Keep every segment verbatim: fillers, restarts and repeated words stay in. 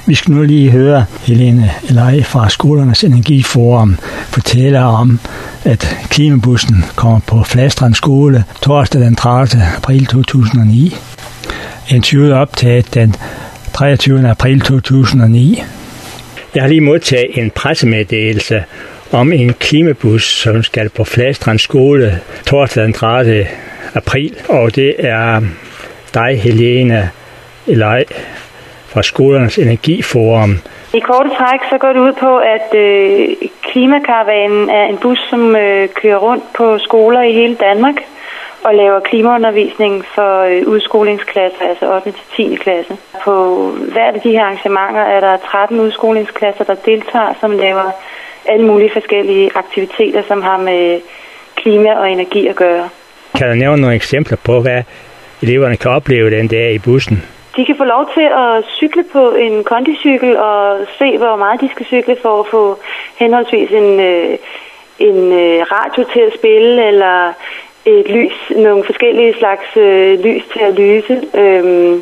Vi skal nu lige høre Helene Elej fra Skolernes Energiforum fortælle om, at klimabussen kommer på Fladstrand Skole torsdag den tredivte april to tusind og ni. Interviewet optaget den treogtyvende april to tusind og ni. Jeg har lige modtaget en pressemeddelelse om en klimabus, som skal på Fladstrand Skole torsdag den tredivte april, og det er dig, Helene Elej, fra Skolernes Energiforum. I korte træk så går det ud på, at øh, Klimakaravanen er en bus, som øh, kører rundt på skoler i hele Danmark og laver klimaundervisning for øh, udskolingsklasser, altså ottende til tiende klasse. På hvert af de her arrangementer er der tretten udskolingsklasser, der deltager, som laver alle mulige forskellige aktiviteter, som har med klima og energi at gøre. Kan du nævne nogle eksempler på, hvad eleverne kan opleve den dag i bussen? De kan få lov til at cykle på en kondicykel og se, hvor meget de skal cykle for at få henholdsvis en, en radio til at spille eller et lys, nogle forskellige slags lys til at lyse. Øhm,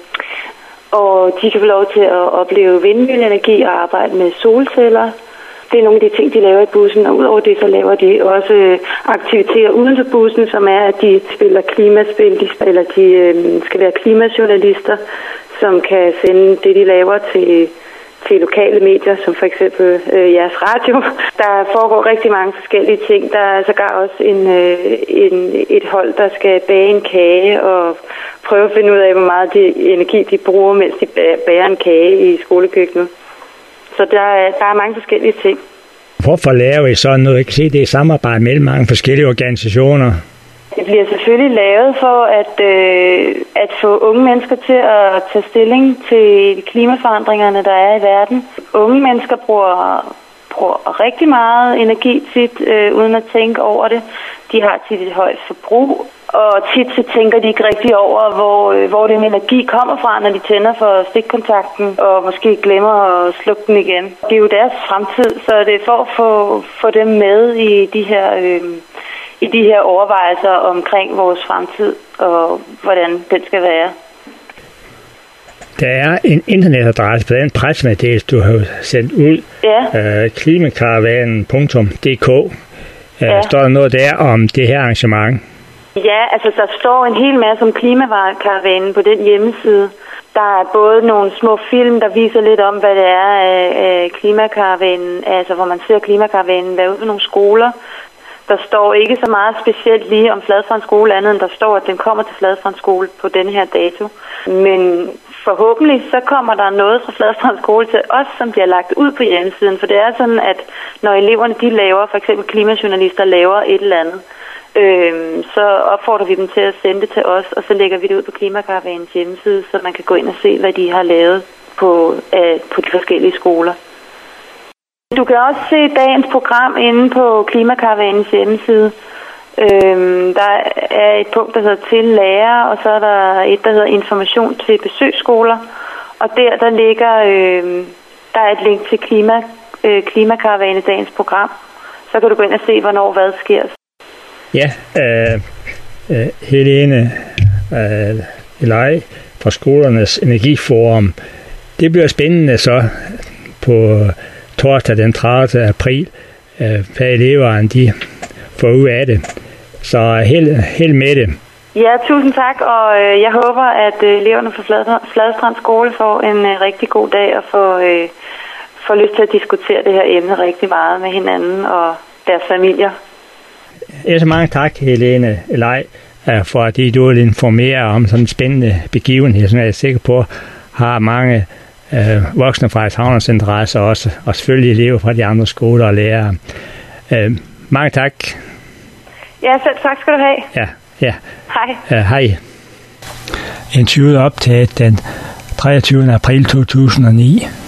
og de kan få lov til at opleve vindmølleenergi og arbejde med solceller. Det er nogle af de ting, de laver i bussen, og udover det, så laver de også aktiviteter uden for bussen, som er, at de spiller klimaspil, de spiller, de øh, skal være klimajournalister, som kan sende det, de laver til, til lokale medier, som for eksempel øh, jeres radio. Der foregår rigtig mange forskellige ting. Der er sågar også en, øh, en, et hold, der skal bage en kage og prøve at finde ud af, hvor meget de, energi de bruger, mens de bager en kage i skolekøkkenet. Så der er, der er mange forskellige ting. Hvorfor laver I sådan noget? Jeg kan se, det er samarbejde mellem mange forskellige organisationer. Det bliver selvfølgelig lavet for at, øh, at få unge mennesker til at tage stilling til klimaforandringerne, der er i verden. Unge mennesker bruger, bruger rigtig meget energi tit, øh, uden at tænke over det. De har tit et højt forbrug, og tit så tænker de ikke rigtig over, hvor, øh, hvor den energi kommer fra, når de tænder for stikkontakten, og måske glemmer at slukke den igen. Det er jo deres fremtid, så det er for at få, få dem med i de her... Øh, i de her overvejelser omkring vores fremtid og hvordan den skal være. Der er en internetadresse på den pressemeddelelse, du har sendt ud. Ja. Uh, klimakaravanen punktum d k. Uh, ja. Står der noget der om det her arrangement? Ja, altså der står en hel masse om klimakaravanen på den hjemmeside. Der er både nogle små film, der viser lidt om, hvad det er af klimakaravanen, altså hvor man ser klimakaravanen være ude ved nogle skoler. Der står ikke så meget specielt lige om Fladstrand Skole andet, end der står, at den kommer til Fladstrand Skole på denne her dato. Men forhåbentlig så kommer der noget fra Fladstrand Skole til os, som bliver lagt ud på hjemmesiden. For det er sådan, at når eleverne de laver, for eksempel klimajournalister laver et eller andet, øh, så opfordrer vi dem til at sende det til os, og så lægger vi det ud på Klimakaravanens hjemmeside, så man kan gå ind og se, hvad de har lavet på, øh, på de forskellige skoler. Du kan også se dagens program inde på Klimakaravanens hjemmeside. Øhm, der er et punkt, der hedder til lærer, og så er der et, der hedder information til besøgsskoler. Og der, der ligger, øhm, der er et link til klima, øh, Klimakaravanen dagens program. Så kan du gå ind og se, hvornår hvad sker. Ja, øh, øh, Helene øh, Elej fra Skolernes Energiforum. Det bliver spændende så på torsdag den tredivte april, øh, hvad eleverne de får ud af det. Så held, held med det. Ja, tusind tak, og øh, jeg håber, at øh, eleverne fra Fladstrand Skole får en øh, rigtig god dag og får, øh, får lyst til at diskutere det her emne rigtig meget med hinanden og deres familier. Ja, så mange tak, Helene Elej, for at du vil informere om sådan en spændende begivenhed, som jeg er sikker på har mange Øh, voksne fra Havnens interesse også, og selvfølgelig elever fra de andre skoler og lærere. Øh, mange tak. Ja, selv tak skal du have. Ja, ja. Hej. Øh, hej. Interviewet optaget den treogtyvende april to tusind og ni.